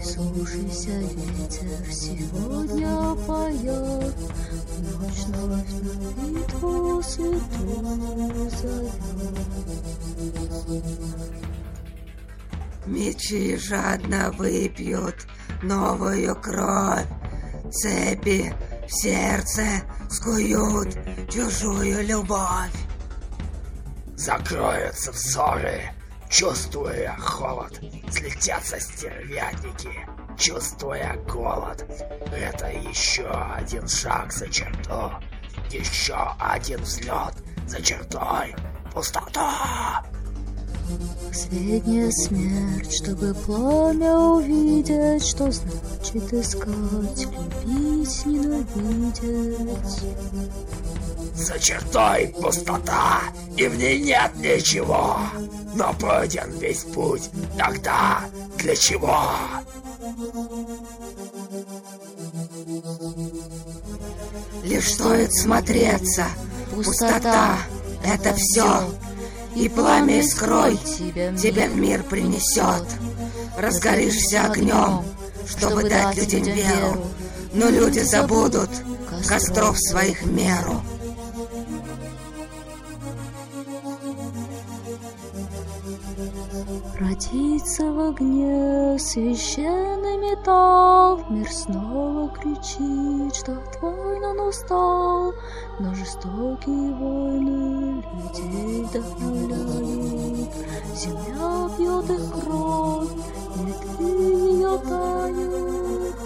Прислушайся, ветер сегодня поет, ночь вновь на битву святую зовет. Мечи жадно выпьют новую кровь, цепи в сердце скуют чужую любовь. Закроются взоры, чувствуя холод, слетятся стервятники, чувствуя голод. Это еще один шаг за черту, еще один взлет за чертой. Пустота! Последняя смерть, чтобы пламя увидеть, что значит искать, любить, ненавидеть. За чертой пустота, и в ней нет ничего. Но пройден весь путь, тогда для чего? Лишь стоит смотреться, пустота — это все. И пламя искрой тебя в мир принесет. Разгоришься огнем, чтобы дать людям веру, но люди забудут костров своих меру. Родится в огне священный металл, мир снова кричит, что от войн он устал, но жестокие войны людей вдохновляют. Земля пьет их кровь, и ее тают.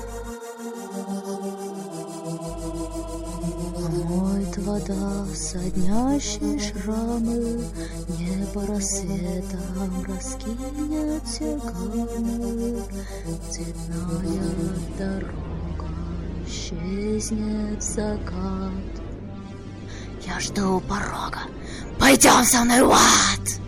Омоет вода, соднящие шрамы, небо рассветом раскинет все гаммы. Цветная дорога исчезнет в закат. Я жду у порога, пойдем со мной в ад!